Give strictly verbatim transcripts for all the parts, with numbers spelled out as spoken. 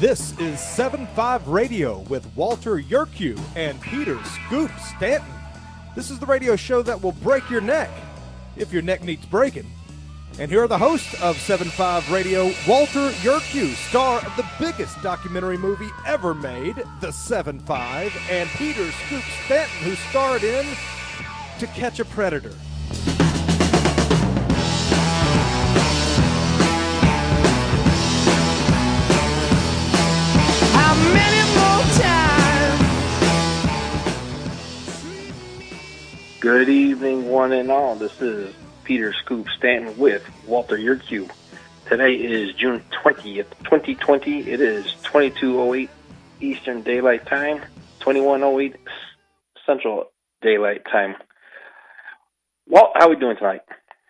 This is seven five Radio with Walter Yerkew and Peter Scoop Stanton. This is the radio show that will break your neck, if your neck needs breaking. And here are the hosts of seven five Radio, Walter Yerkew, star of the biggest documentary movie ever made, The seven five, and Peter Scoop Stanton, who starred in To Catch a Predator. Good evening, one and all. This is Peter Scoop Stanton with Walter Yerkew. Today is June twentieth, twenty twenty. It is twenty-two oh eight Eastern Daylight Time, twenty-one oh eight Central Daylight Time. Walt, how are we doing tonight?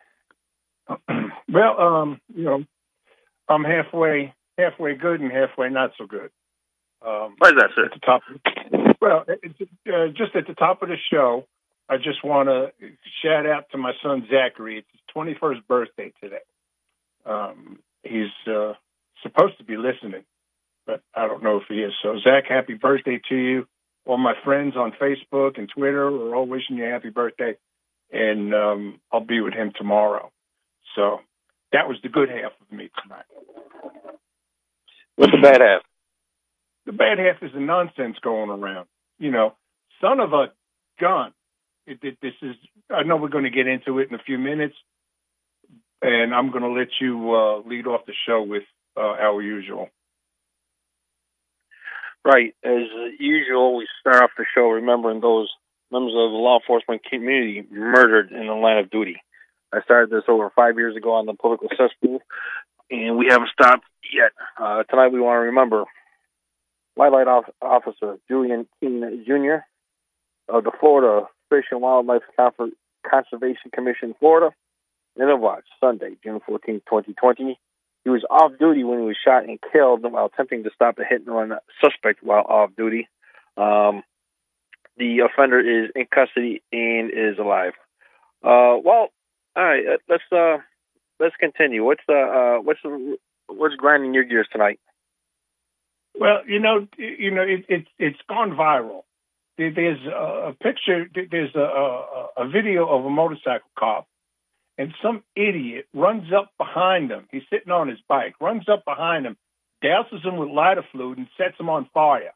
Well, um, you know, I'm halfway, halfway good and halfway not so good. Um, Why is that, sir? At the top, well, it's, uh, just at the top of the show, I just want to shout out to my son, Zachary. It's his twenty-first birthday today. Um, he's uh, supposed to be listening, but I don't know if he is. So, Zach, happy birthday to you. All my friends on Facebook and Twitter are all wishing you a happy birthday, and um, I'll be with him tomorrow. So that was the good half of me tonight. What's the bad half? The bad half is the nonsense going around. You know, son of a gun. It, it, this is. I know we're going to get into it in a few minutes, and I'm going to let you uh, lead off the show with uh, our usual. Right. As usual, we start off the show remembering those members of the law enforcement community murdered in the line of duty. I started this over five years ago on the political cesspool, and we haven't stopped yet. Uh, tonight we want to remember Wildlife Officer Julian King Junior of the Florida Fish and Wildlife Conservation Commission, Florida, in watch Sunday, June fourteenth, twenty twenty. He was off duty when he was shot and killed while attempting to stop a hit-and-run suspect while off duty. Um, the offender is in custody and is alive. Uh, well, all right, let's uh, let's continue. What's the uh, what's the, what's grinding your gears tonight? Well, you know, you know, it, it it's gone viral. There's a picture, there's a, a, a video of a motorcycle cop, and some idiot runs up behind him. He's sitting on his bike, runs up behind him, douses him with lighter fluid, and sets him on fire.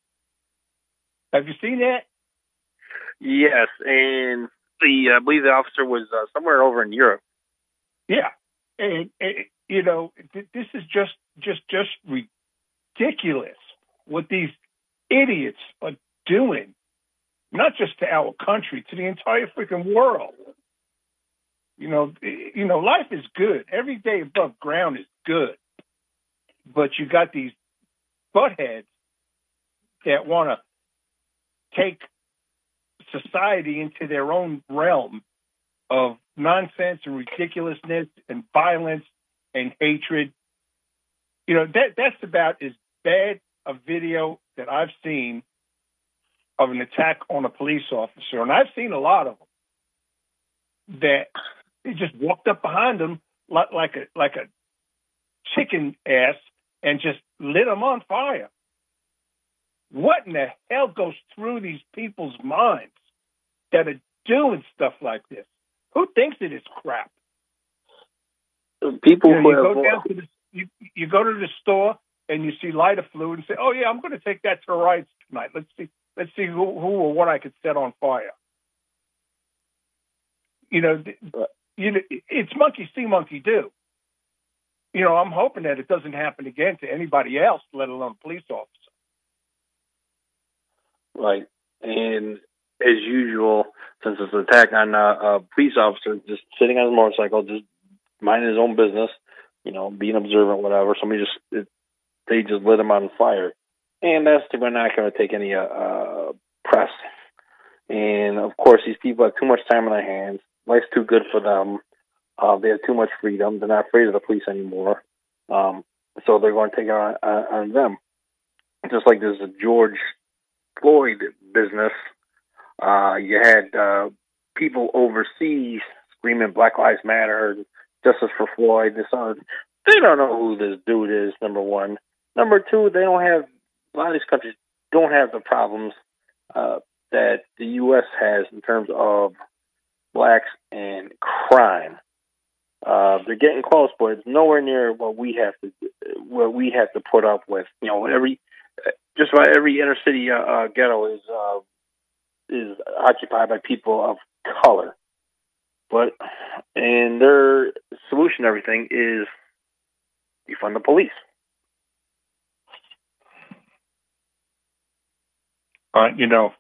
Have you seen that? Yes, and the I believe the officer was uh, somewhere over in Europe. Yeah, and, and you know, this is just just just ridiculous what these idiots are doing, not just to our country, to the entire freaking world. You know, you know, life is good. Every day above ground is good. But you got these buttheads that want to take society into their own realm of nonsense and ridiculousness and violence and hatred. You know, that that's about as bad a video that I've seen of an attack on a police officer, and I've seen a lot of them, that he just walked up behind them like, like a like a chicken ass and just lit them on fire. What in the hell goes through these people's minds that are doing stuff like this? Who thinks it is crap? People you, know, you who go down to the you, you go to the store and you see lighter fluid and say, "Oh yeah, I'm going to take that to the rights tonight. Let's see." Let's see who, who or what I could set on fire. You know, you know, it's monkey see, monkey do. You know, I'm hoping that it doesn't happen again to anybody else, let alone a police officer. Right. And as usual, since it's an attack on a, a police officer just sitting on his motorcycle, just minding his own business, you know, being observant, whatever, somebody just, it, they just lit him on fire. And that's we're not going to take any uh, uh, press. And, of course, these people have too much time on their hands. Life's too good for them. Uh, they have too much freedom. They're not afraid of the police anymore. Um, so they're going to take it on, on, on them. Just like there's a George Floyd business. Uh, you had uh, people overseas screaming Black Lives Matter, justice for Floyd. This, uh, they don't know who this dude is, number one. Number two, they don't have, a lot of these countries don't have the problems uh, that the U S has in terms of blacks and crime. Uh, they're getting close, but it's nowhere near what we have to what we have to put up with. You know, every just about every inner city uh, uh, ghetto is uh, is occupied by people of color. But and their solution to everything is defund the police. Uh, you know,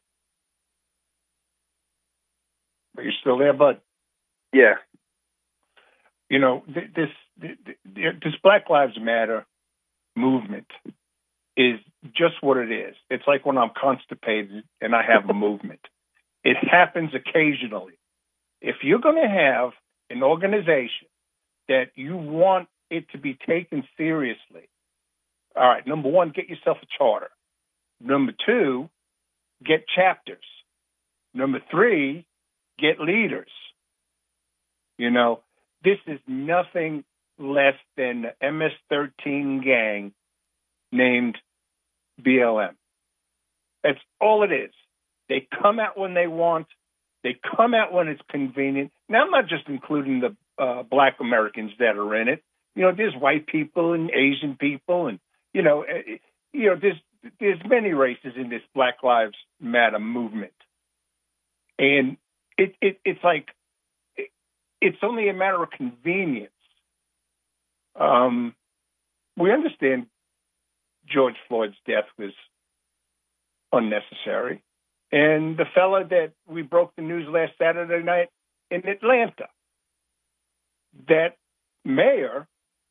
are you still there, bud? Yeah. You know, th- this th- th- this Black Lives Matter movement is just what it is. It's like when I'm constipated and I have a movement. It happens occasionally. If you're going to have an organization that you want it to be taken seriously, all right, number one, get yourself a charter. Number two, get chapters. Number three, get leaders. You know, this is nothing less than the M S thirteen gang named B L M. That's all it is. They come out when they want. They come out when it's convenient. Now, I'm not just including the uh, black Americans that are in it. You know, there's white people and Asian people, and you know, uh, you know, there's there's many races in this Black Lives Matter movement, and it, it it's like it, it's only a matter of convenience. Um, we understand George Floyd's death was unnecessary. And the fella that we broke the news last Saturday night in Atlanta, that mayor,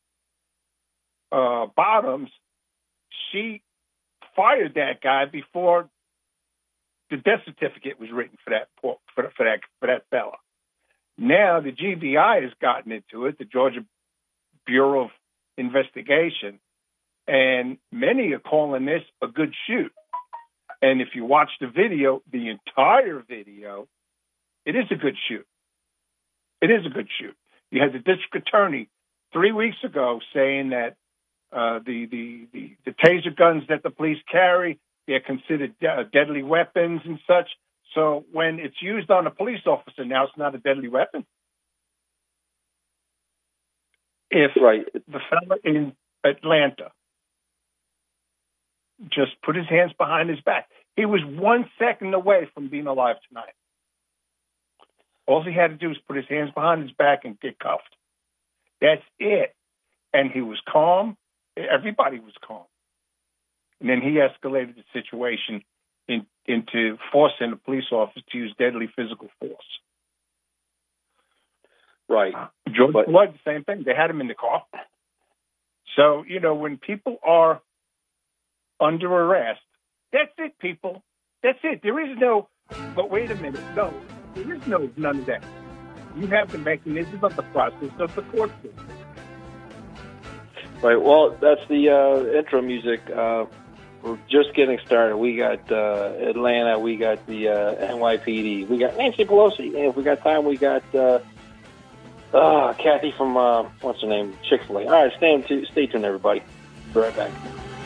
uh, Bottoms, she fired that guy before the death certificate was written for that for, for that for that fella. Now the G B I has gotten into it, the Georgia Bureau of Investigation, and many are calling this a good shoot. And if you watch the video, the entire video, it is a good shoot. It is a good shoot. You had the district attorney three weeks ago saying that uh, the, the, the, the taser guns that the police carry, they're considered de- deadly weapons and such. So when it's used on a police officer, now it's not a deadly weapon. If right. the fella in Atlanta just put his hands behind his back, he was one second away from being alive tonight. All he had to do was put his hands behind his back and get cuffed. That's it. And he was calm. Everybody was calm. And then he escalated the situation in, into forcing the police officer to use deadly physical force. Right. Uh, George but- Floyd, the same thing. They had him in the car. So, you know, when people are under arrest, that's it, people. That's it. There is no, but wait a minute. No, there is no none of that. You have the mechanism of the process of the court system. Right. Well, that's the uh, intro music. Uh, we're just getting started. We got uh, Atlanta. We got the uh, N Y P D. We got Nancy Pelosi. And if we got time, we got uh, uh, Kathy from, uh, what's her name? Chick-fil-A. All right, stay, t- stay tuned, everybody. Be right back.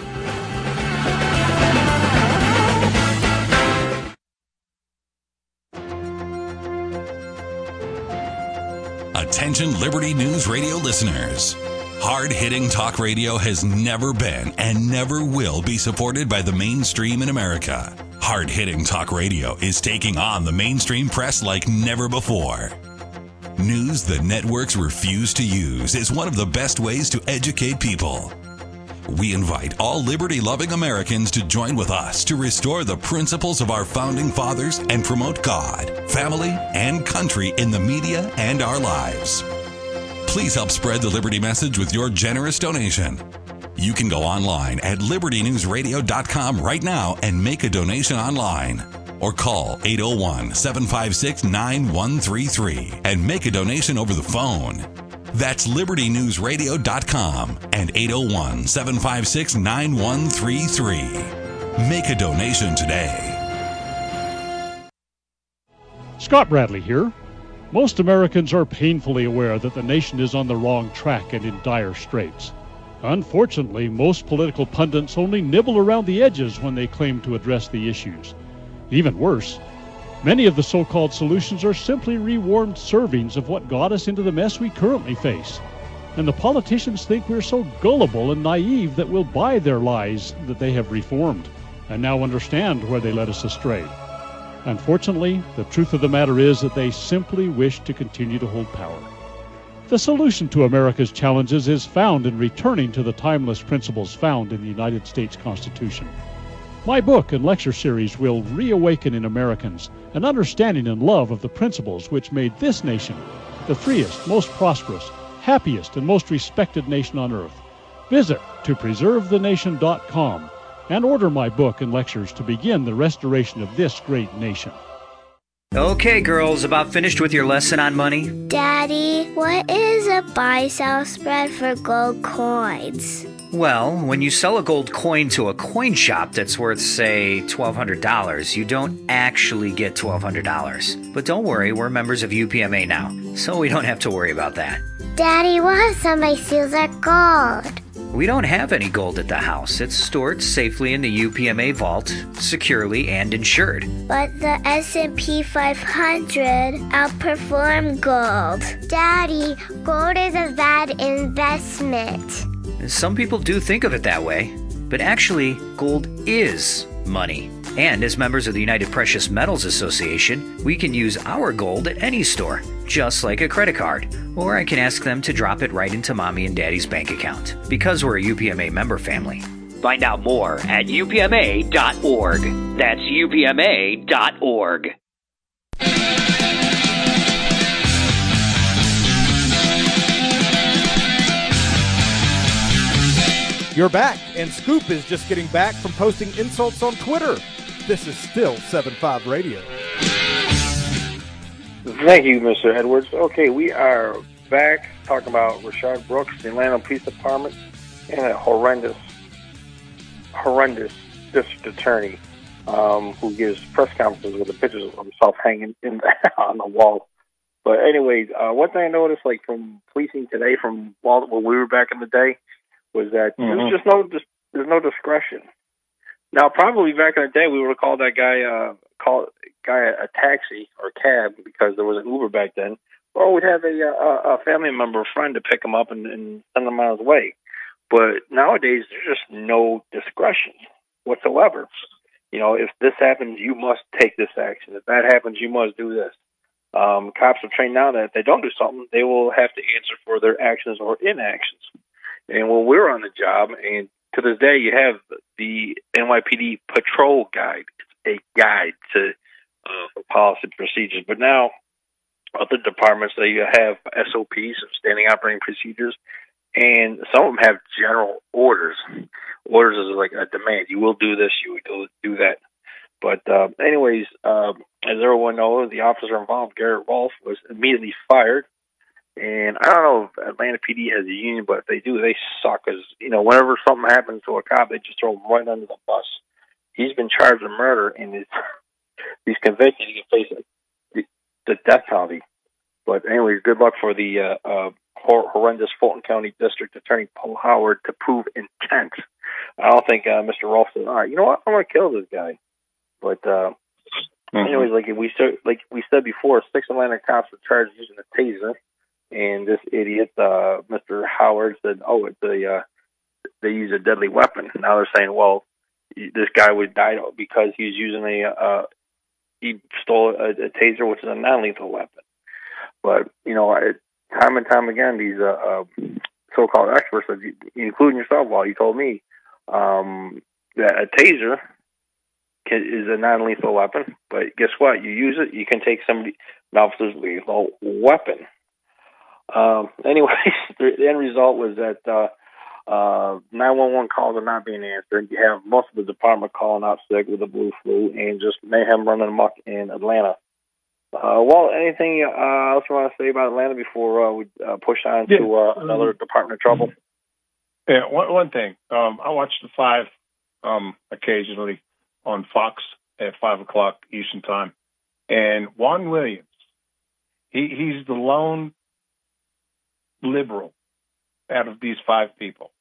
Attention Liberty News Radio listeners. Hard-hitting talk radio has never been and never will be supported by the mainstream in America. Hard-hitting talk radio is taking on the mainstream press like never before. News the networks refuse to use is one of the best ways to educate people. We invite all liberty-loving Americans to join with us to restore the principles of our founding fathers and promote God, family, and country in the media and our lives. Please help spread the Liberty message with your generous donation. You can go online at liberty news radio dot com right now and make a donation online. Or call eight oh one, seven five six, nine one three three and make a donation over the phone. That's liberty news radio dot com and eight oh one, seven five six, nine one three three. Make a donation today. Scott Bradley here. Most Americans are painfully aware that the nation is on the wrong track and in dire straits. Unfortunately, most political pundits only nibble around the edges when they claim to address the issues. Even worse, many of the so-called solutions are simply rewarmed servings of what got us into the mess we currently face. And the politicians think we're so gullible and naive that we'll buy their lies that they have reformed and now understand where they led us astray. Unfortunately, the truth of the matter is that they simply wish to continue to hold power. The solution to America's challenges is found in returning to the timeless principles found in the United States Constitution. My book and lecture series will reawaken in Americans an understanding and love of the principles which made this nation the freest, most prosperous, happiest, and most respected nation on earth. Visit to preserve the nation dot com and order my book and lectures to begin the restoration of this great nation. Okay, girls, about finished with your lesson on money? Daddy, what is a buy-sell spread for gold coins? Well, when you sell a gold coin to a coin shop that's worth, say, twelve hundred dollars, you don't actually get twelve hundred dollars. But don't worry, we're members of U P M A now, so we don't have to worry about that. Daddy, what if somebody steals our gold? We don't have any gold at the house. It's stored safely in the U P M A vault, securely and insured. But the S and P five hundred outperformed gold. Daddy, gold is a bad investment. Some people do think of it that way, but actually, gold is money. And as members of the United Precious Metals Association, we can use our gold at any store, just like a credit card. Or I can ask them to drop it right into Mommy and Daddy's bank account, because we're a U P M A member family. Find out more at U P M A dot org. That's U P M A dot org. You're back, and Scoop is just getting back from posting insults on Twitter. This is still seven five Radio. Thank you, Mister Edwards. Okay, we are back talking about Rayshard Brooks, the Atlanta Police Department, and a horrendous, horrendous district attorney um, who gives press conferences with the pictures of himself hanging in the, on the wall. But anyways, uh, one thing I noticed, like from policing today, from while when we were back in the day, was that mm-hmm. there's just no there's no discretion. Now, probably back in the day, we would have called that guy uh, call guy a taxi or a cab because there was an Uber back then, or we'd have a, a, a family member or friend to pick him up and, and send him on his way. But nowadays, there's just no discretion whatsoever. You know, if this happens, you must take this action. If that happens, you must do this. Um, cops are trained now that if they don't do something, they will have to answer for their actions or inactions. And when we're on the job, and to this day, you have the N Y P D patrol guide. It's a guide to uh, for policy procedures. But now, other departments, they have S O Ps, standing operating procedures, and some of them have general orders. Orders is like a demand. You will do this, you will do that. But uh, anyways, uh, as everyone knows, the officer involved, Garrett Rolfe, was immediately fired. And I don't know if Atlanta P D has a union, but if they do, they suck. Because, you know, whenever something happens to a cop, they just throw him right under the bus. He's been charged with murder, and he's, he's convicted. He can face the, the death penalty. But anyways, good luck for the uh, uh, hor- horrendous Fulton County District Attorney Paul Howard to prove intent. I don't think uh, Mister Rolfe said, all right, you know what, I'm going to kill this guy. But uh, mm-hmm. anyways, like we, like we said before, six Atlanta cops were charged using a taser. And this idiot, uh, Mister Howard, said, "Oh, it's a uh, they use a deadly weapon." Now they're saying, "Well, this guy would die because he was using a uh, he stole a, a taser, which is a non-lethal weapon." But you know, I, time and time again, these uh, uh, so-called experts, including yourself, Walt, you told me um, that a taser can, is a non-lethal weapon. But guess what? You use it, you can take somebody an officer's lethal weapon. Um, anyways, the end result was that uh, uh, nine one one calls are not being answered. You have most of the department calling out sick with the blue flu and just mayhem running amok in Atlanta. Uh, well, anything uh, else you want to say about Atlanta before uh, we uh, push on yeah. to uh, another department of trouble? Yeah, one, one thing. Um, I watch the Five um, occasionally on Fox at five o'clock Eastern Time. And Juan Williams, he, he's the lone liberal out of these five people.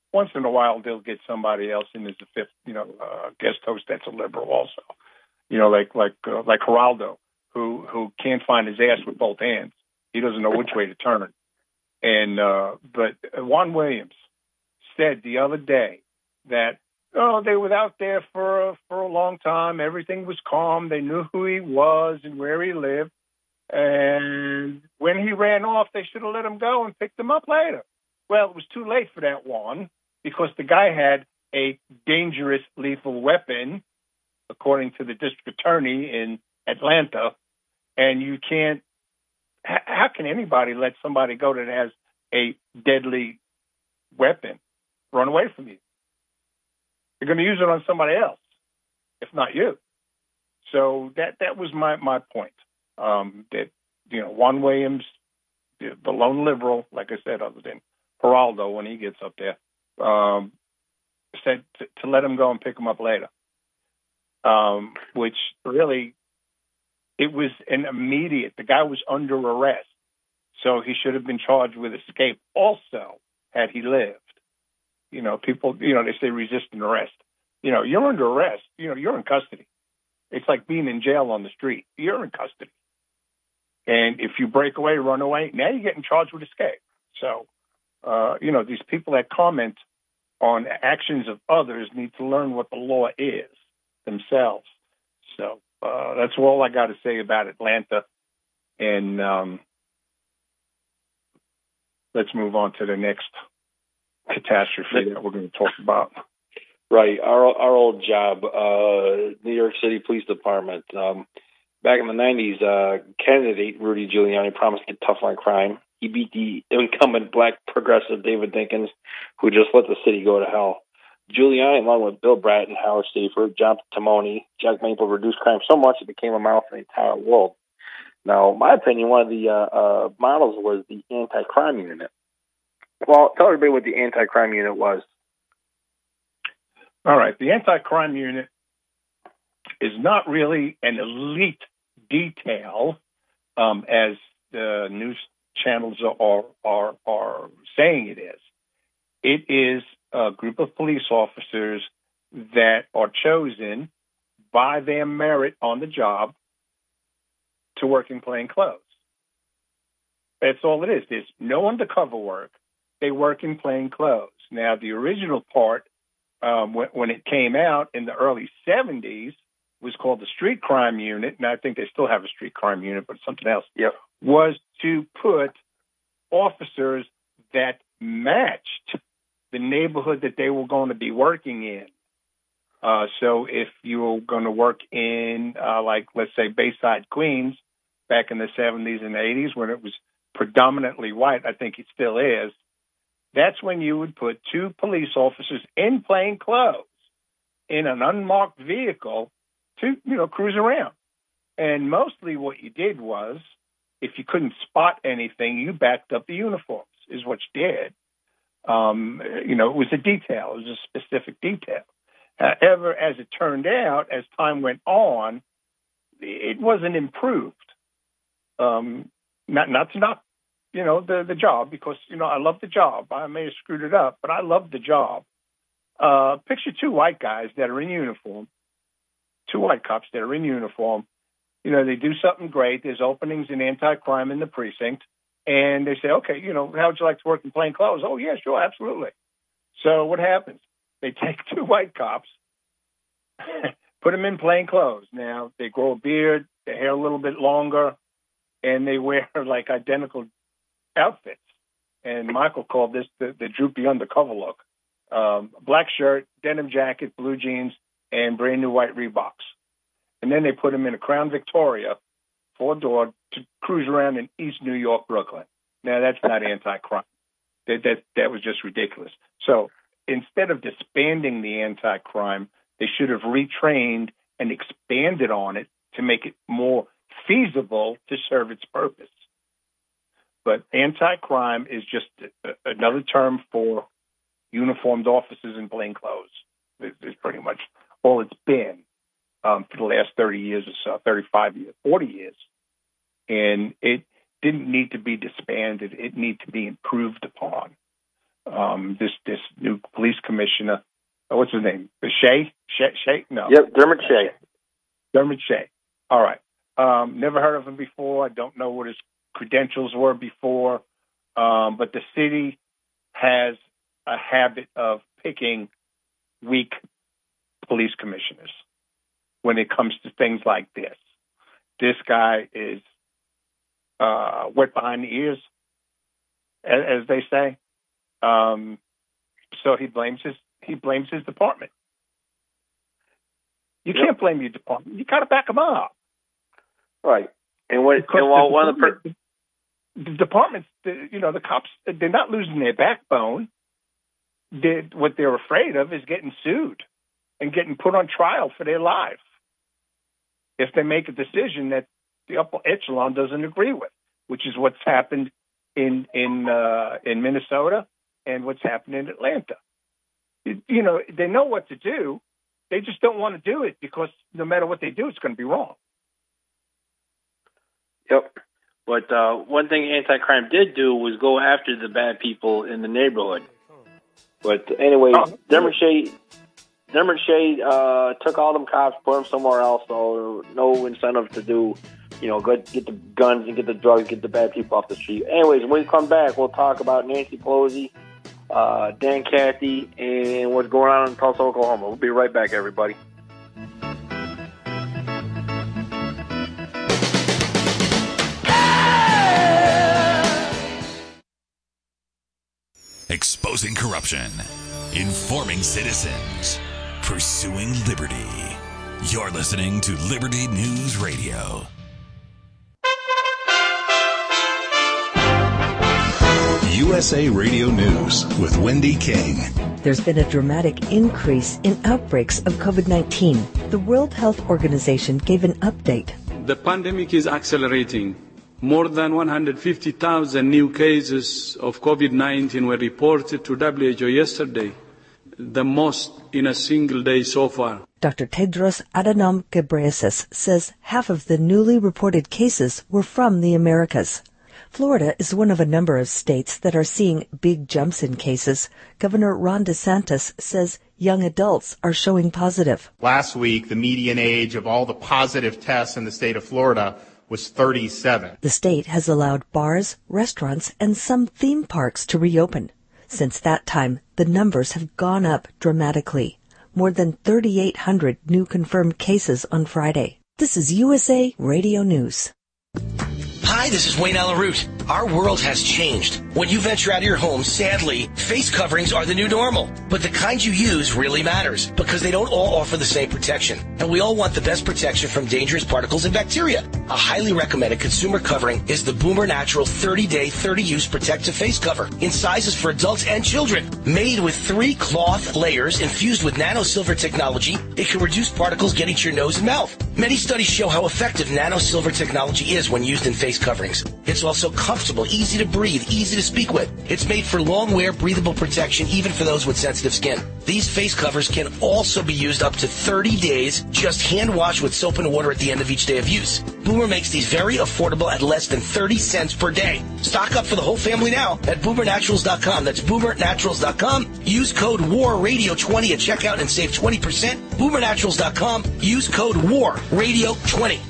once in a while they'll get somebody else in as a fifth, you know, uh, guest host that's a liberal also. You know, like like uh, like Geraldo, who who can't find his ass with both hands. He doesn't know which way to turn. And uh, but Juan Williams said the other day that oh they were out there for for a long time. Everything was calm. They knew who he was and where he lived. And when he ran off, they should have let him go and picked him up later. Well, it was too late for that one because the guy had a dangerous lethal weapon, according to the district attorney in Atlanta. And you can't, how can anybody let somebody go that has a deadly weapon run away from you? You're going to use it on somebody else, if not you. So that, that was my, my point. Um, that, you know, Juan Williams, the, the lone liberal, like I said, other than Geraldo when he gets up there, um, said to, to let him go and pick him up later. Um, which really, it was an immediate, the guy was under arrest. So he should have been charged with escape also had he lived. You know, people, you know, they say resisting arrest. You know, you're under arrest. You know, you're in custody. It's like being in jail on the street. You're in custody. And if you break away, run away, now you're getting charged with escape. So, uh, you know, these people that comment on actions of others need to learn what the law is themselves. So uh, that's all I got to say about Atlanta. And um, let's move on to the next catastrophe that we're going to talk about. Right. Our our old job, uh, New York City Police Department. Um, back in the nineties, uh, candidate Rudy Giuliani promised to get tough on crime. He beat the incumbent black progressive David Dinkins, who just let the city go to hell. Giuliani, along with Bill Bratton, Howard Stafford, John Timoni, Jack Maple, reduced crime so much it became a model for the entire world. Now, in my opinion, one of the uh, uh, models was the anti-crime unit. Well, tell everybody what the anti-crime unit was. All right. The anti-crime unit is not really an elite detail, um, as the news channels are, are, are saying it is. It is a group of police officers that are chosen by their merit on the job to work in plain clothes. That's all it is. There's no undercover work. They work in plain clothes. Now, the original part, um, when, when it came out in the early seventies, was called the Street Crime Unit, and I think they still have a Street Crime Unit, but something else, yep. was to put officers that matched the neighborhood that they were going to be working in. Uh, so if you were going to work in, uh, like, let's say, Bayside, Queens, back in the seventies and eighties, when it was predominantly white, I think it still is, that's when you would put two police officers in plain clothes in an unmarked vehicle to, you know, cruise around. And mostly what you did was, if you couldn't spot anything, you backed up the uniforms, is what you did. Um, you know, it was a detail. It was a specific detail. However, as it turned out, as time went on, it wasn't improved. Um, not, not to knock, you know, the, the job, because, you know, I love the job. I may have screwed it up, but I love the job. Uh, picture two white guys that are in uniform, two white cops that are in uniform. You know, they do something great. There's openings in anti-crime in the precinct. And they say, okay, you know, how would you like to work in plain clothes? Oh, yeah, sure, absolutely. So what happens? They take two white cops, put them in plain clothes. Now, they grow a beard, their hair a little bit longer, and they wear, like, identical outfits. And Michael called this the, the droopy undercover look. Um, black shirt, denim jacket, blue jeans, and brand new white Reeboks. And then they put him in a Crown Victoria, four-door, to cruise around in East New York, Brooklyn. Now, that's not anti-crime. That, that, that was just ridiculous. So instead of disbanding the anti-crime, they should have retrained and expanded on it to make it more feasible to serve its purpose. But anti-crime is just another term for uniformed officers in plain clothes. It's pretty much all it's been um, for the last thirty years or so, thirty-five years, forty years. And it didn't need to be disbanded. It needed to be improved upon. um, this this new police commissioner. Oh, what's his name? Shea? Shea? Shea? No. Yep, Dermot Shea. Dermot Shea. All right. Um, never heard of him before. I don't know what his credentials were before. Um, but the city has a habit of picking weak police commissioners when it comes to things like this. This guy is uh, wet behind the ears, as, as they say. Um, so he blames his he blames his department. You yep. can't blame your department. You got to back them up. Right. And what? And while one of the, per- the departments, the, you know, the cops, they're not losing their backbone. They're, what they're afraid of is getting sued and getting put on trial for their lives if they make a decision that the upper echelon doesn't agree with, which is what's happened in in uh, in Minnesota and what's happened in Atlanta. You, you know, they know what to do. They just don't want to do it because no matter what they do, it's going to be wrong. Yep. But uh, one thing anti-crime did do was go after the bad people in the neighborhood. But anyway, oh. Dermot Shea, Dermot Shea uh, took all them cops, put them somewhere else, so no incentive to do, you know, go get the guns and get the drugs, get the bad people off the street. Anyways, when we come back, we'll talk about Nancy Pelosi, uh, Dan Cathy, and what's going on in Tulsa, Oklahoma. We'll be right back, everybody. Exposing corruption, informing citizens, pursuing liberty. You're listening to Liberty News Radio. U S A Radio News with Wendy King. There's been a dramatic increase in outbreaks of COVID nineteen. The World Health Organization gave an update. The pandemic is accelerating. More than one hundred fifty thousand new cases of COVID nineteen were reported to W H O yesterday, the most in a single day so far. Doctor Tedros Adhanom Ghebreyesus says half of the newly reported cases were from the Americas. Florida is one of a number of states that are seeing big jumps in cases. Governor Ron DeSantis says young adults are showing positive. Last week, the median age of all the positive tests in the state of Florida was thirty-seven. The state has allowed bars, restaurants, and some theme parks to reopen. Since that time, the numbers have gone up dramatically. More than thirty-eight hundred new confirmed cases on Friday. This is U S A Radio News. Hi, this is Wayne Alaroot. Our world has changed. When you venture out of your home, sadly, face coverings are the new normal. But the kind you use really matters because they don't all offer the same protection. And we all want the best protection from dangerous particles and bacteria. A highly recommended consumer covering is the Boomer Natural thirty-day, thirty-use protective face cover in sizes for adults and children. Made with three cloth layers infused with nano silver technology, it can reduce particles getting to your nose and mouth. Many studies show how effective nano silver technology is when used in face coverings. It's also comfortable, easy to breathe, easy to speak with. It's made for long wear, breathable protection, even for those with sensitive skin. These face covers can also be used up to thirty days, just hand wash with soap and water at the end of each day of use. Boomer makes these very affordable at less than thirty cents per day. Stock up for the whole family now at boomer naturals dot com. That's boomer naturals dot com. Use code war radio twenty at checkout and save twenty percent. boomer naturals dot com. Use code war radio twenty.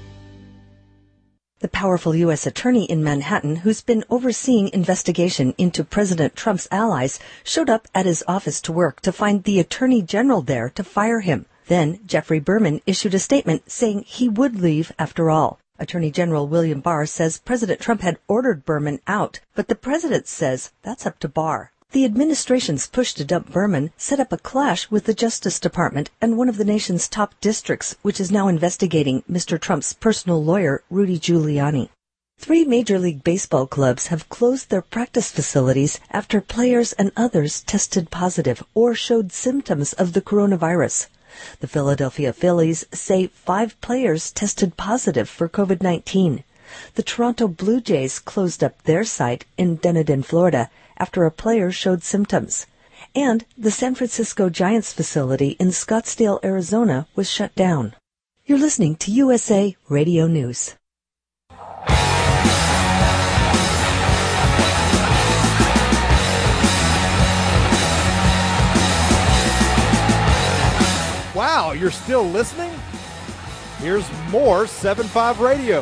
The powerful U S attorney in Manhattan, who's been overseeing investigation into President Trump's allies, showed up at his office to work to find the attorney general there to fire him. Then Jeffrey Berman issued a statement saying he would leave after all. Attorney General William Barr says President Trump had ordered Berman out, but the president says that's up to Barr. The administration's push to dump Berman set up a clash with the Justice Department and one of the nation's top districts, which is now investigating Mister Trump's personal lawyer, Rudy Giuliani. Three Major League Baseball clubs have closed their practice facilities after players and others tested positive or showed symptoms of the coronavirus. The Philadelphia Phillies say five players tested positive for COVID nineteen. The Toronto Blue Jays closed up their site in Dunedin, Florida, after a player showed symptoms. And the San Francisco Giants facility in Scottsdale, Arizona was shut down. You're listening to U S A Radio News. Wow, you're still listening? Here's more seven five Radio.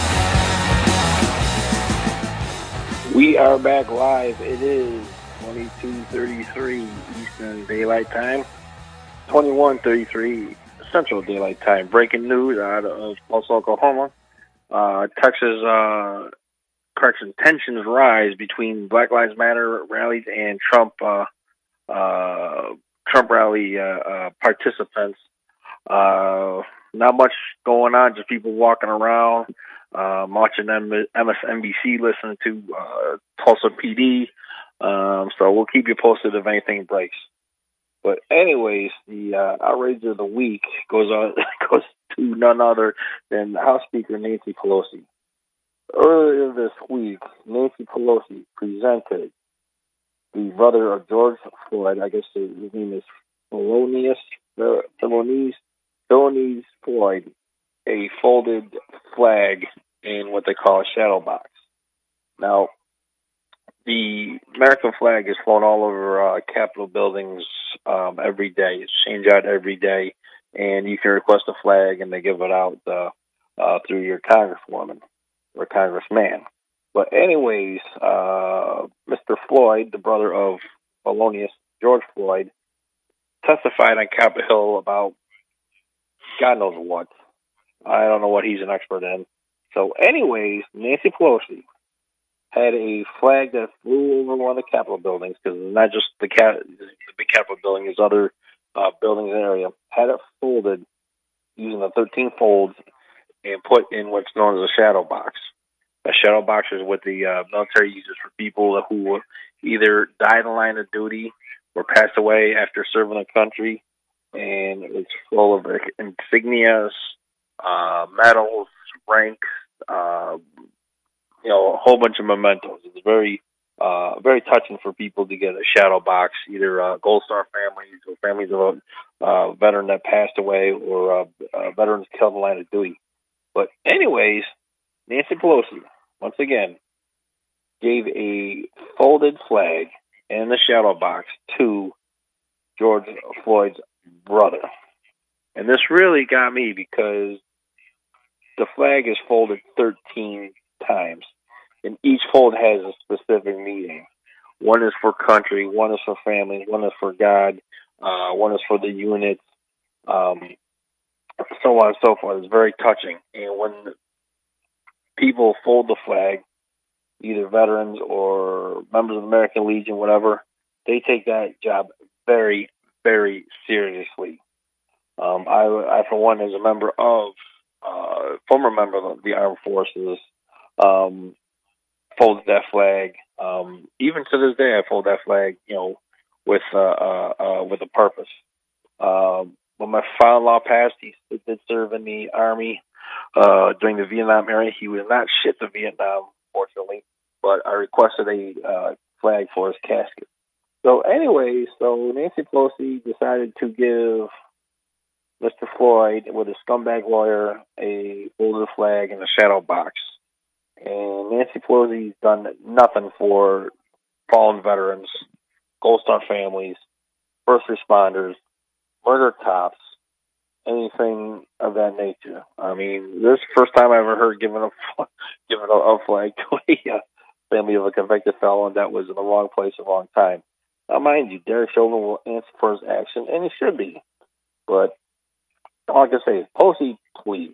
We are back live. It is twenty-two thirty-three Eastern Daylight Time, twenty-one thirty-three Central Daylight Time. Breaking news out of Tulsa, Oklahoma. Uh, Texas, uh, correction, tensions rise between Black Lives Matter rallies and Trump, uh, uh, Trump rally uh, uh, participants. Uh, not much going on, just people walking around, um, watching M S N B C, listening to uh, Tulsa P D. Um, so we'll keep you posted if anything breaks. But anyways, the uh, outrage of the week goes on goes to none other than House Speaker Nancy Pelosi. Earlier this week, Nancy Pelosi presented the brother of George Floyd. I guess his name is Philonise, Philonise, Philonise Floyd, a folded flag in what they call a shadow box. Now, the American flag is flown all over uh, Capitol buildings um, every day. It's changed out every day, and you can request a flag, and they give it out uh, uh, through your congresswoman or congressman. But anyways, uh, Mister Floyd, the brother of Philonise, George Floyd, testified on Capitol Hill about God knows what. I don't know what he's an expert in. So anyways, Nancy Pelosi had a flag that flew over one of the Capitol buildings, because not just the, Cap- the big Capitol building, there's other uh, buildings in the area, had it folded using the thirteen folds and put in what's known as a shadow box. A shadow box is what the uh, military uses for people who either died in the line of duty or passed away after serving the country, and it's full of insignias, uh, medals, ranks, uh, you know, a whole bunch of mementos. It's very, uh, very touching for people to get a shadow box, either uh, Gold Star families or families of a uh, veteran that passed away or uh, uh, veterans killed in the line of duty. But anyways, Nancy Pelosi, once again, gave a folded flag and the shadow box to George Floyd's brother. And this really got me because the flag is folded thirteen times, and each fold has a specific meaning. One is for country, one is for family, one is for God, uh, one is for the units, um, so on and so forth. It's very touching. And when people fold the flag, either veterans or members of the American Legion, whatever, they take that job very, very seriously. Um, I, I, for one, as a member of, uh, former member of the Armed Forces, um, folded that flag. Um, even to this day, I fold that flag, you know, with uh, uh, uh, with a purpose. Um, when my father-in-law passed, he did serve in the Army uh, during the Vietnam era. He was not shipped to Vietnam, fortunately, but I requested a uh, flag for his casket. So anyway, so Nancy Pelosi decided to give Mister Floyd, with a scumbag lawyer, a folded flag and a shadow box. And Nancy Pelosi's done nothing for fallen veterans, Gold Star families, first responders, murder cops, anything of that nature. I mean, this is the first time I ever heard giving a giving a, a flag to a uh, family of a convicted felon that was in the wrong place at the wrong time. Now, mind you, Derek Chauvin will answer for his action, and he should be. But all I can say is, Pelosi, please.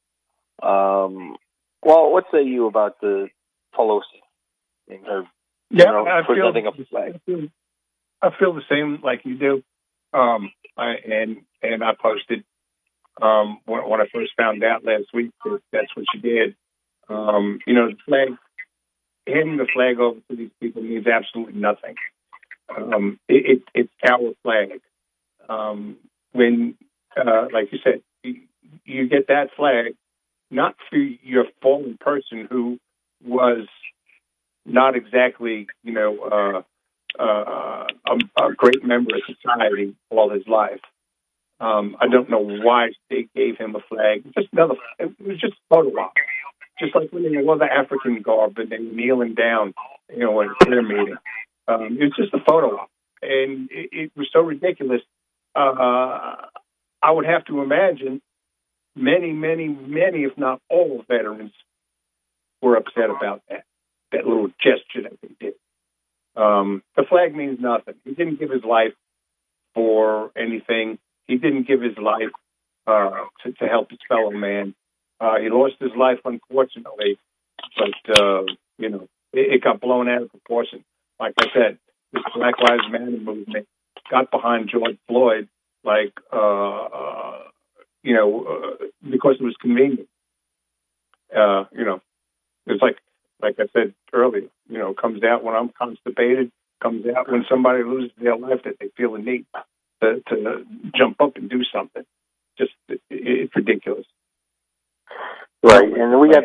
Um, well, what say you about the Pelosi and her, yeah, you know, I presenting feel, a flag? I feel, I feel the same like you do. Um, I, and and I posted um, when, when I first found out last week that that's what she did. Um, you know, the flag, handing the flag over to these people means absolutely nothing. Um, it, it, it's our flag. Um, when, uh, like you said, you, you get that flag not for your fallen person who was not exactly, you know, uh, uh, a, a great member of society all his life. Um, I don't know why they gave him a flag. Just another. It was just a photo op. Just like when they wore the African garb and they were kneeling down, you know, at a prayer meeting. Um, it was just a photo op, and it, it was so ridiculous. Uh, I would have to imagine many, many, many, if not all veterans were upset about that, that little gesture that they did. Um, the flag means nothing. He didn't give his life for anything. He didn't give his life uh, to, to help his fellow man. Uh, he lost his life, unfortunately, but, uh, you know, it, it got blown out of proportion. Like I said, this Black Lives Matter movement got behind George Floyd, like, uh, uh, you know, uh, because it was convenient. Uh, you know, it's like, like I said earlier, you know, comes out when I'm constipated, comes out when somebody loses their life that they feel the need to, to jump up and do something. Just, it, it's ridiculous. Right, and we got,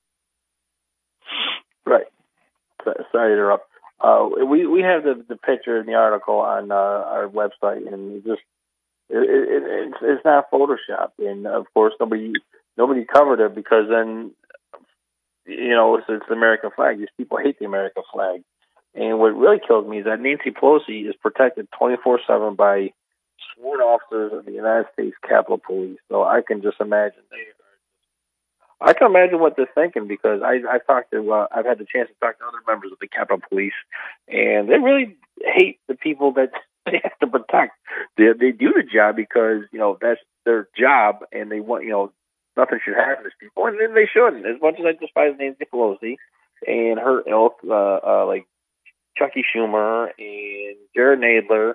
right, sorry to interrupt. Uh, we, we have the, the picture in the article on uh, our website, and it just, it, it, it's, it's not Photoshop. And of course, nobody, nobody covered it because then, you know, it's, it's the American flag. These people hate the American flag. And what really kills me is that Nancy Pelosi is protected twenty-four seven by sworn officers of the United States Capitol Police. So I can just imagine they are, I can imagine what they're thinking because I, I talked to, uh, I've had the chance to talk to other members of the Capitol Police, and they really hate the people that they have to protect. They, they do the job because, you know, that's their job, and they want, you know, nothing should happen to these people, and then they shouldn't. As much as I despise Nancy Pelosi and her ilk, uh, uh, like Chucky Schumer and Jared Nadler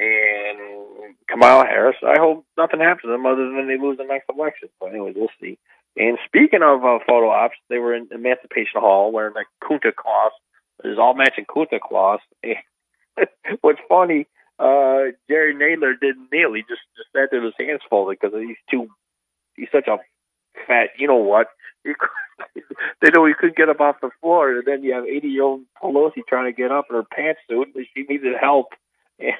and Kamala Harris, I hope nothing happens to them other than they lose the next election. But anyways, we'll see. And speaking of uh, photo ops, they were in Emancipation Hall wearing like Kunta cloths. There's all matching Kunta cloths. What's funny, uh, Jerry Nadler didn't kneel. He just, just sat there with his hands folded because he's too, he's such a fat, you know what? He could, they know he couldn't get up off the floor. And then you have eighty-year-old Pelosi trying to get up in her pantsuit. She needed help. And,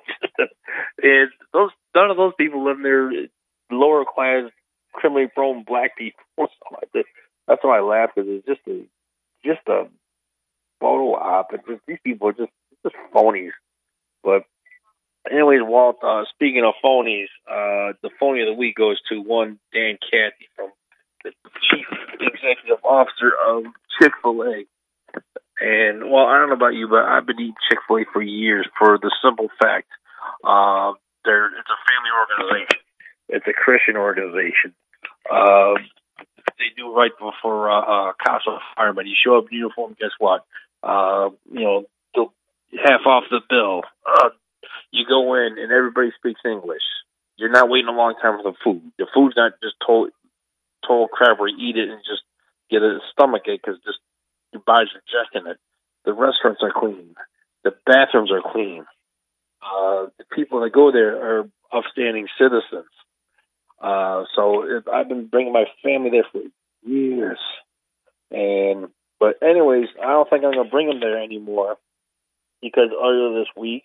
and those none of those people live in their lower class, criminally prone black people. So that's why I laugh because it's just a just a photo op. It's just, these people are just just phonies. But anyways, Walt. Uh, speaking of phonies, uh, the phony of the week goes to one Dan Cathy from the Chief Executive Officer of Chick-fil-A. And well, I don't know about you, but I've been eating Chick-fil-A for years for the simple fact, uh, they're it's a family organization. It's a Christian organization. Uh, they do right before uh, uh, cops or firemen. You show up in uniform, guess what? Uh, you know, they'll half off the bill. Uh, you go in and everybody speaks English. You're not waiting a long time for the food. The food's not just total, total crap where you eat it and just get a stomach ache because just your body's rejecting it. The restaurants are clean. The bathrooms are clean. Uh, the people that go there are upstanding citizens. Uh, so it, I've been bringing my family there for years. And, but anyways, I don't think I'm going to bring them there anymore because earlier this week,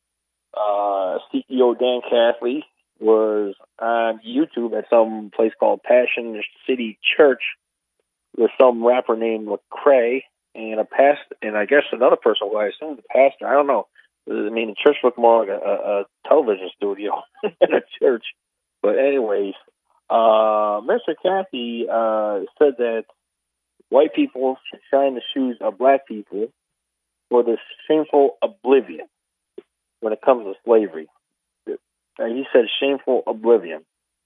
uh, C E O Dan Cathy was on YouTube at some place called Passion City Church with some rapper named Lecrae and a past, and I guess another person who I assume the pastor. I don't know. I mean, the church looked more like a, a, a television studio than a church. But anyways, uh, Mister Cathy uh, said that white people should shine the shoes of black people for the shameful oblivion when it comes to slavery. And he said shameful oblivion.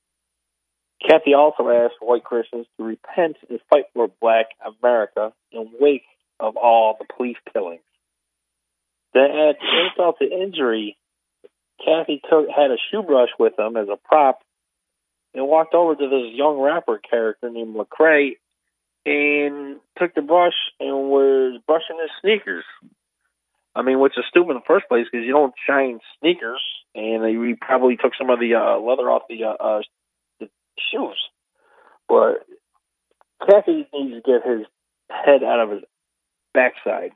Cathy also asked white Christians to repent and fight for black America in wake of all the police killings. Then add insult to injury, Cathy took, had a shoe brush with him as a prop and walked over to this young rapper character named Lecrae and took the brush and was brushing his sneakers. I mean, which is stupid in the first place because you don't shine sneakers, and he probably took some of the uh, leather off the, uh, uh, the shoes. But Cathy needs to get his head out of his backside.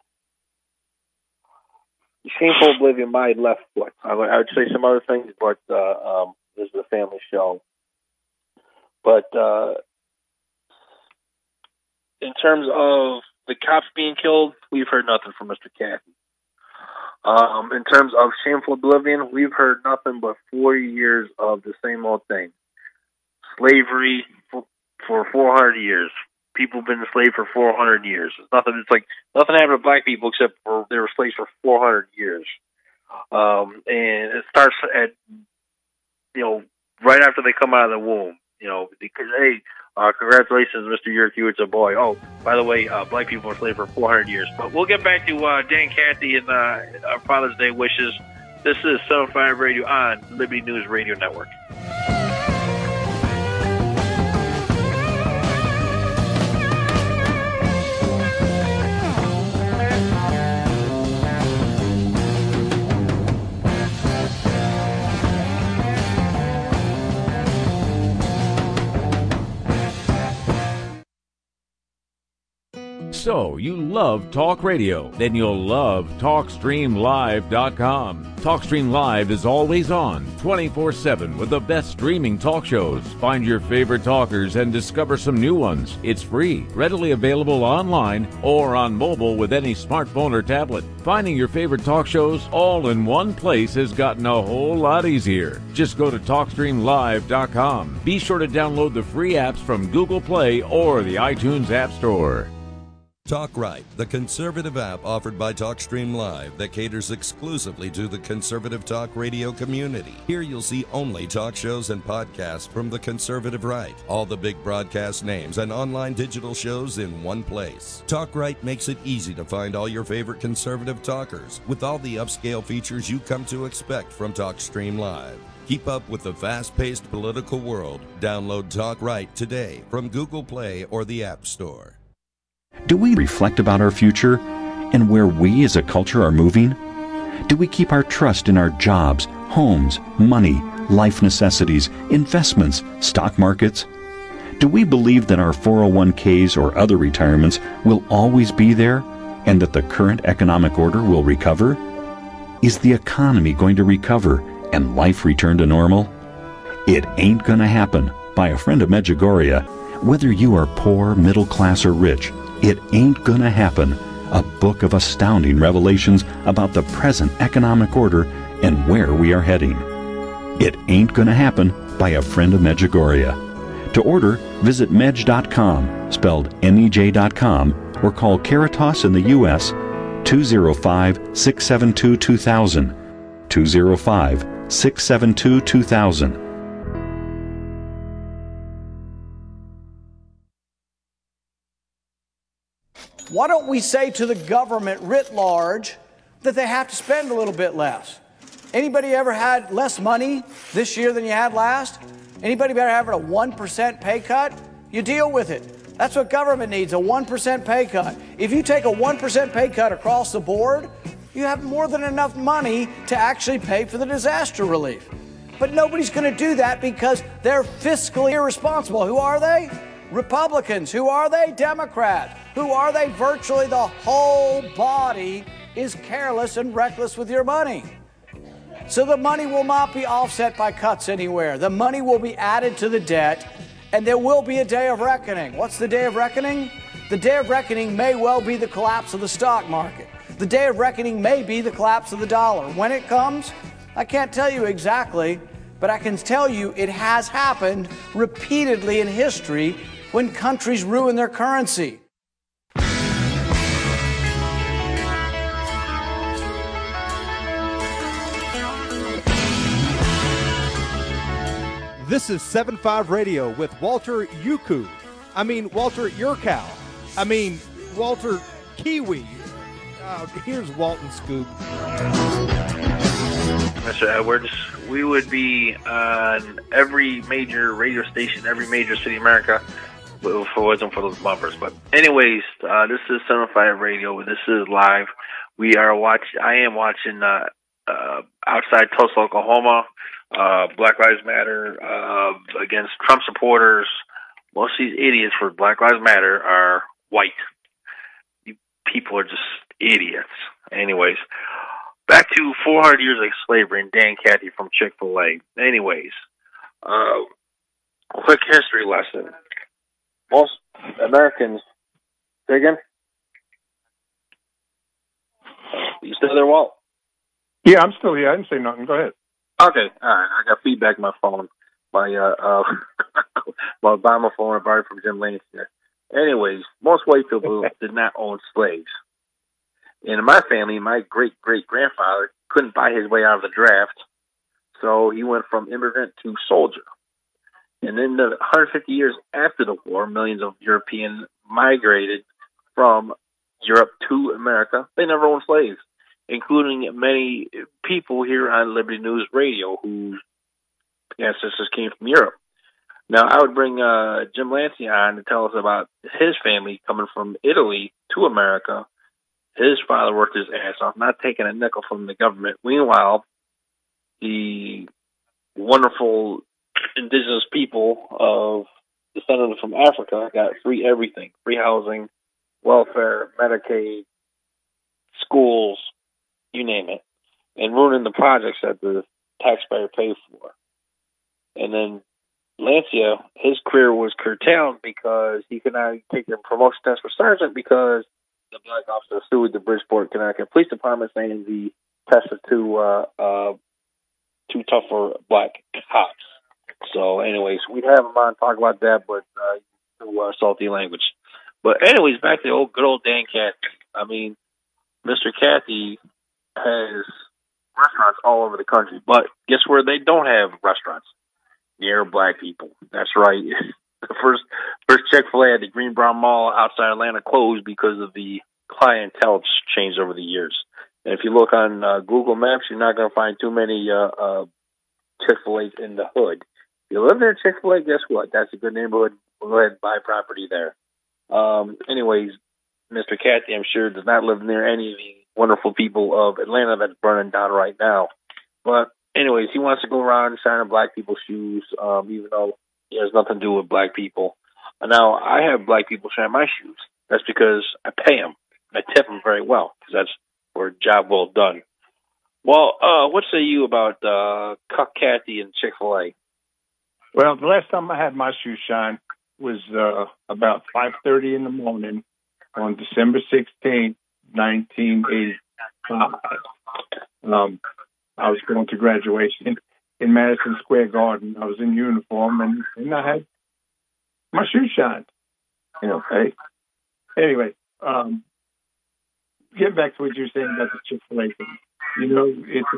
Shameful oblivion, my left foot. I would, I would say some other things, but uh, um, this is a family show. But uh, in terms of the cops being killed, we've heard nothing from Mister Cathy. Um, in terms of shameful oblivion, we've heard nothing but four years of the same old thing. Slavery for, for four hundred years. People have been enslaved for four hundred years. It's nothing. It's like nothing happened to black people except for they were slaves for four hundred years. Um, and it starts at, you know, right after they come out of the womb. You know, because hey, uh, congratulations, Mister Yerkew, it's a boy. Oh, by the way, uh, black people were enslaved for four hundred years. But we'll get back to uh, Dan Cathy and uh, our Father's Day wishes. This is seven five Radio on Liberty News Radio Network. So, you love talk radio? Then you'll love talk stream live dot com. TalkStream Live is always on, twenty-four seven, with the best streaming talk shows. Find your favorite talkers and discover some new ones. It's free, readily available online or on mobile with any smartphone or tablet. Finding your favorite talk shows all in one place has gotten a whole lot easier. Just go to talk stream live dot com. Be sure to download the free apps from Google Play or the iTunes App Store. Talk Right, the conservative app offered by TalkStream Live that caters exclusively to the conservative talk radio community. Here you'll see only talk shows and podcasts from the conservative right, all the big broadcast names and online digital shows in one place. Talk Right makes it easy to find all your favorite conservative talkers with all the upscale features you come to expect from TalkStream Live. Keep up with the fast-paced political world. Download Talk Right today from Google Play or the App Store. Do we reflect about our future and where we as a culture are moving? Do we keep our trust in our jobs, homes, money, life necessities, investments, stock markets? Do we believe that our four oh one k's or other retirements will always be there and that the current economic order will recover? Is the economy going to recover and life return to normal? It Ain't Gonna Happen by a friend of Medjugorje. Whether you are poor, middle class, or rich, It Ain't Gonna Happen, a book of astounding revelations about the present economic order and where we are heading. It Ain't Gonna Happen by a friend of Medjugorje. To order, visit medj dot com, spelled M E J dot com, or call Caritas in the U S two oh five, six seven two, two thousand, two oh five, six seven two, two thousand. Why don't we say to the government writ large that they have to spend a little bit less? Anybody ever had less money this year than you had last? Anybody ever having a one percent pay cut? You deal with it. That's what government needs, a one percent pay cut. If you take a one percent pay cut across the board, you have more than enough money to actually pay for the disaster relief. But nobody's going to do that because they're fiscally irresponsible. Who are they? Republicans. Who are they? Democrats. Who are they? Virtually the whole body is careless and reckless with your money. So the money will not be offset by cuts anywhere. The money will be added to the debt, and there will be a day of reckoning. What's the day of reckoning? The day of reckoning may well be the collapse of the stock market. The day of reckoning may be the collapse of the dollar. When it comes, I can't tell you exactly, but I can tell you it has happened repeatedly in history when countries ruin their currency. This is seven five Radio with Walter Yuku. I mean, Walter Yurkow. I mean, Walter Kiwi. Uh, here's Walton Scoop. Mister Edwards, we would be on every major radio station, every major city in America if it wasn't for those bumpers. But anyways, uh, this is seven five Radio. This is live. We are watching, I am watching uh, uh, outside Tulsa, Oklahoma. Uh, Black Lives Matter uh, against Trump supporters. Most of these idiots for Black Lives Matter are white. You people are just idiots. Anyways, back to four hundred years of slavery and Dan Cathy from Chick-fil-A. Anyways, uh, quick history lesson. Most Americans, say again? You still there, Walt? Yeah, I'm still here. I didn't say nothing. Go ahead. Okay, all right. I got feedback on my phone. My uh, uh my Obama phone I borrowed from Jim Lansing. Anyways, most white people did not own slaves. And in my family, my great great grandfather couldn't buy his way out of the draft, so he went from immigrant to soldier. And then the one hundred fifty years after the war, millions of Europeans migrated from Europe to America. They never owned slaves, including many people here on Liberty News Radio whose ancestors came from Europe. Now, I would bring uh, Jim Lansing on to tell us about his family coming from Italy to America. His father worked his ass off, not taking a nickel from the government. Meanwhile, the wonderful indigenous people of descendants from Africa got free everything, free housing, welfare, Medicaid, schools, you name it, and ruining the projects that the taxpayer paid for. And then Lancia, his career was curtailed because he could not take the promotion test for sergeant because the black officer sued the Bridgeport, Connecticut Police Department saying the test was too, uh, uh, too tough for black cops. So, anyways, we'd have him on talk about that, but uh, through uh, salty language. But, anyways, back to the old good old Dan Cathy. I mean, Mister Cathy has restaurants all over the country, but guess where they don't have restaurants? Near black people. That's right. The first first Chick-fil-A at the Green Brown Mall outside Atlanta closed because of the clientele changed over the years. And if you look on uh, Google Maps, you're not going to find too many uh, uh, Chick-fil-A's in the hood. If you live near Chick-fil-A, guess what? That's a good neighborhood. We'll go ahead and buy property there. Um, anyways, Mister Cathy, I'm sure, does not live near any of the wonderful people of Atlanta that's burning down right now. But anyways, he wants to go around shining black people's shoes, um, even though he has nothing to do with black people. Now, I have black people shine my shoes. That's because I pay them. I tip them very well, because that's for a job well done. Well, uh, what say you about uh, Cuck Cathy and Chick-fil-A? Well, the last time I had my shoes shine was uh, about five thirty in the morning on December sixteenth, nineteen eighty-five. Um, I was going to graduation in Madison Square Garden. I was in uniform, and, and I had my shoes shined. You know, hey. Anyway, um, getting back to what you were saying about the Chick-fil-A thing. You know, it's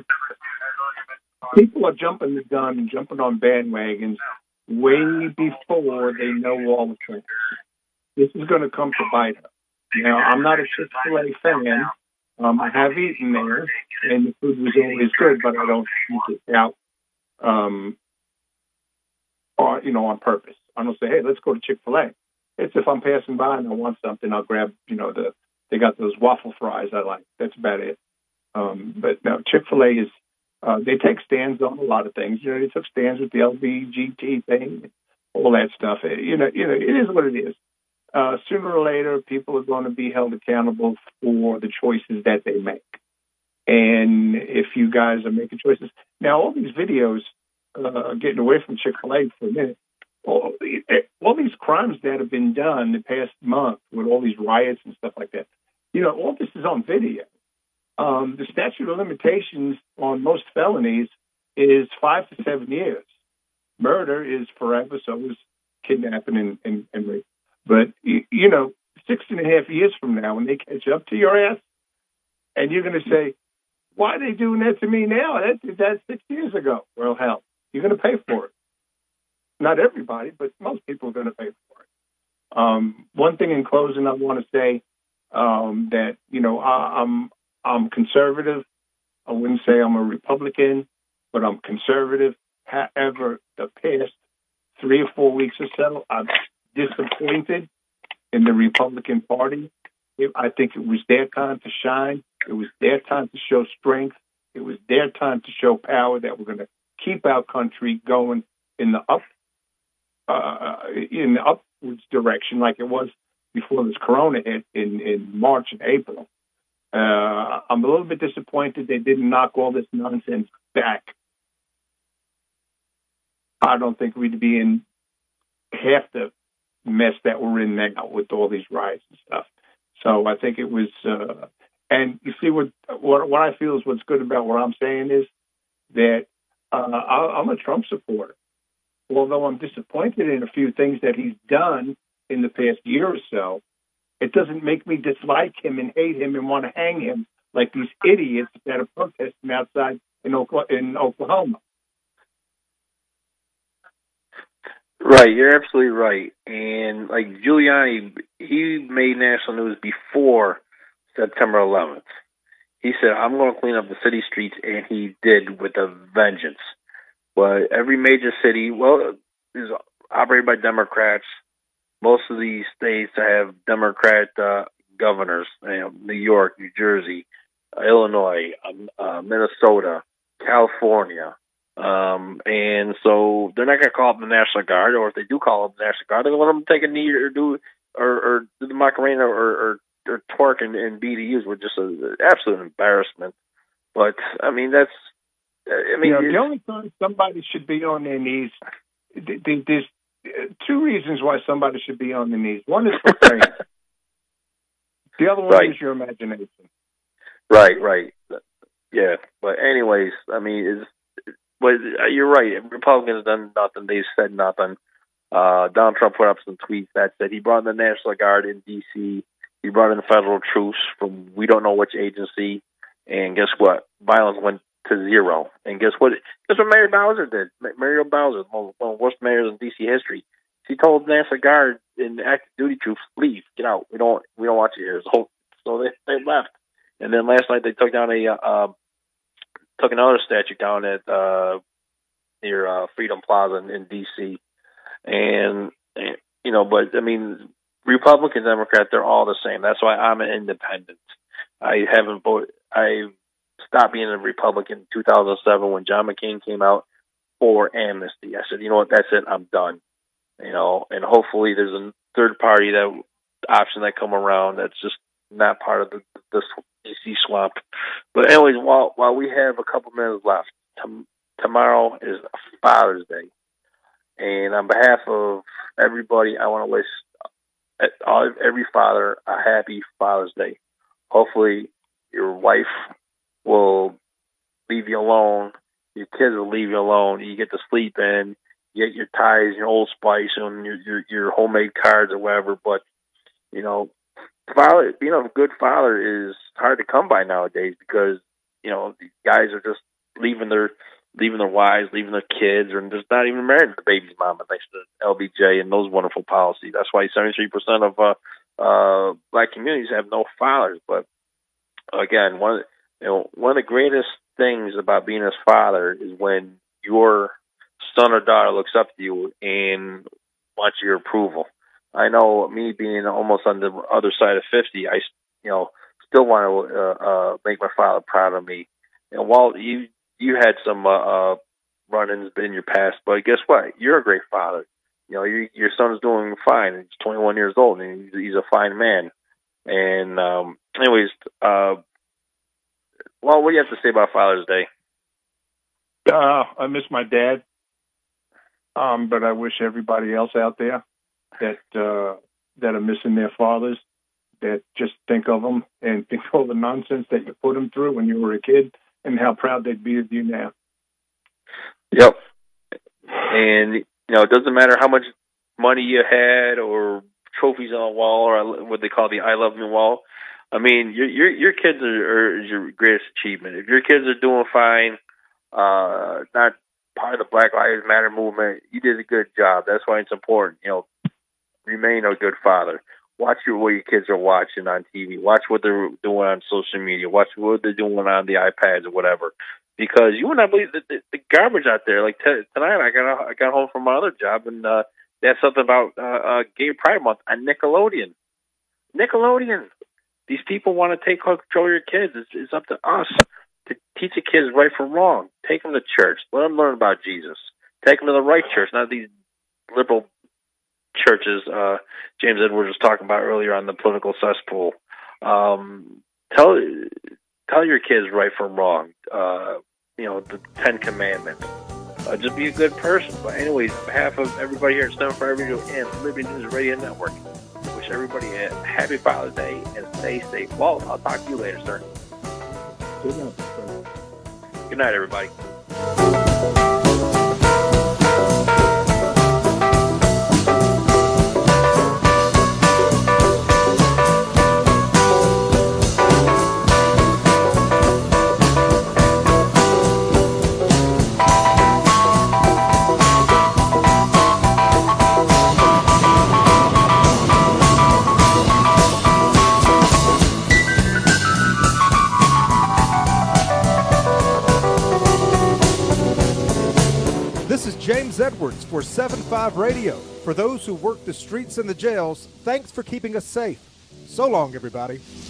people are jumping the gun and jumping on bandwagons way before they know all the things. This is going to come to bite us. Now, I'm not a Chick-fil-A fan. Um, I have eaten there, and the food was always good, but I don't eat it out, um, or, you know, on purpose. I don't say, hey, let's go to Chick-fil-A. It's if I'm passing by and I want something, I'll grab, you know, the they got those waffle fries I like. That's about it. Um, but no, Chick-fil-A is, uh, they take stands on a lot of things. You know, they took stands with the L B G T thing, all that stuff. You know, you know, it is what it is. Uh, sooner or later, people are going to be held accountable for the choices that they make. And if you guys are making choices, now all these videos, uh, getting away from Chick-fil-A for a minute, all, all these crimes that have been done the past month with all these riots and stuff like that, you know, all this is on video. Um, the statute of limitations on most felonies is five to seven years. Murder is forever, so is kidnapping and, and, and rape. But, you, you know, six and a half years from now, when they catch up to your ass, and you're going to say, why are they doing that to me now? That did that six years ago. Well, hell, you're going to pay for it. Not everybody, but most people are going to pay for it. Um, one thing in closing, I want to say um, that, you know, I, I'm I'm conservative. I wouldn't say I'm a Republican, but I'm conservative. However, the past three or four weeks or so, I'm disappointed in the Republican Party. It, I think it was their time to shine. It was their time to show strength. It was their time to show power that we're going to keep our country going in the up, uh, in the upwards direction, like it was before this Corona hit in, in March and April. Uh, I'm a little bit disappointed they didn't knock all this nonsense back. I don't think we'd be in half the mess that we're in now with all these riots and stuff. So I think it was uh, And you see what what what I feel is what's good about what I'm saying is that uh, I'm a Trump supporter. Although I'm disappointed in a few things that he's done in the past year or so, it doesn't make me dislike him and hate him and want to hang him like these idiots that are protesting outside in Oklahoma. Right, you're absolutely right. And like Giuliani, he made national news before September eleventh. He said, I'm going to clean up the city streets, and he did with a vengeance. But every major city, well, is operated by Democrats. Most of these states have Democrat uh, governors, you know, New York, New Jersey, uh, Illinois, um, uh, Minnesota, California. Um, and so they're not going to call up the National Guard, or if they do call up the National Guard, they're going to let them take a knee or do or, or do the Macarena or, or, or twerk and, and B D Us, were just an absolute embarrassment. But, I mean, that's, I mean, you know, the only time somebody should be on their knees, there's two reasons why somebody should be on their knees. One is for praise. The other one right. is your imagination. Right, right. Yeah, but anyways, I mean, it's, but you're right. Republicans have done nothing. They've said nothing. Uh, Donald Trump put up some tweets that said he brought in the National Guard in D C He brought in the federal troops from we don't know which agency. And guess what? Violence went to zero. And guess what? Guess what Mary Bowser did? Muriel Bowser, one of the worst mayors in D C history. She told the National Guard and active duty troops, "Leave, get out. We don't, we don't want you here." So, so they they left. And then last night they took down a uh, took another statue down at uh, near uh, Freedom Plaza in, in D C And, and you know, but I mean, Republican, Democrat, they're all the same. That's why I'm an independent. I haven't voted. I stopped being a Republican in two thousand seven when John McCain came out for amnesty. I said, you know what, that's it. I'm done. You know, and hopefully there's a third party that option that come around that's just not part of the this D C swamp. But anyways, while while we have a couple minutes left, tom- tomorrow is Father's Day, and on behalf of everybody, I want to wish all, every father a happy Father's Day. Hopefully, your wife will leave you alone. Your kids will leave you alone. You get to sleep in. You get your ties, your Old Spice, and your your, your homemade cards or whatever. But you know, father, being a good father is hard to come by nowadays because you know these guys are just leaving their leaving their wives, leaving their kids, or just not even married to the baby's mama thanks to L B J and those wonderful policies. That's why seventy-three percent of uh, uh, black communities have no fathers. But again, one of the, you know one of the greatest things about being a father is when your son or daughter looks up to you and wants your approval. I know me being almost on the other side of fifty, I you know still want to uh, uh, make my father proud of me. And while you you had some uh, uh, run-ins in your past, but guess what? You're a great father. You know your your son's doing fine. He's twenty-one years old, and he's, he's a fine man. And um, anyways, uh, well, what do you have to say about Father's Day? Uh, I miss my dad, um, but I wish everybody else out there that uh, that are missing their fathers, that just think of them and think of all the nonsense that you put them through when you were a kid and how proud they'd be of you now. Yep. And, you know, it doesn't matter how much money you had or trophies on the wall or what they call the I love me wall. I mean, your your, your kids are, are your greatest achievement. If your kids are doing fine, uh, not part of the Black Lives Matter movement, you did a good job. That's why it's important, you know, remain a good father. Watch your, what your kids are watching on T V. Watch what they're doing on social media. Watch what they're doing on the iPads or whatever. Because you would not believe the, the, the garbage out there. Like t- tonight, I got I got home from my other job, and uh, they had something about uh, uh, Gay Pride Month on Nickelodeon. Nickelodeon. These people want to take control of your kids. It's, it's up to us to teach the kids right from wrong. Take them to church. Let them learn about Jesus. Take them to the right church, not these liberal churches uh, James Edwards was talking about earlier on the political cesspool. Um, tell tell your kids right from wrong. Uh, you know, the Ten Commandments. Uh, just be a good person. But anyways, on behalf of everybody here at Stone Fire Radio and Liberty News Radio Network, wish everybody a happy Father's Day and stay safe. Walt, I'll talk to you later, sir. Good night, sir. Good night, everybody. This is James Edwards for seven five Radio. For those who work the streets and the jails, thanks for keeping us safe. So long, everybody.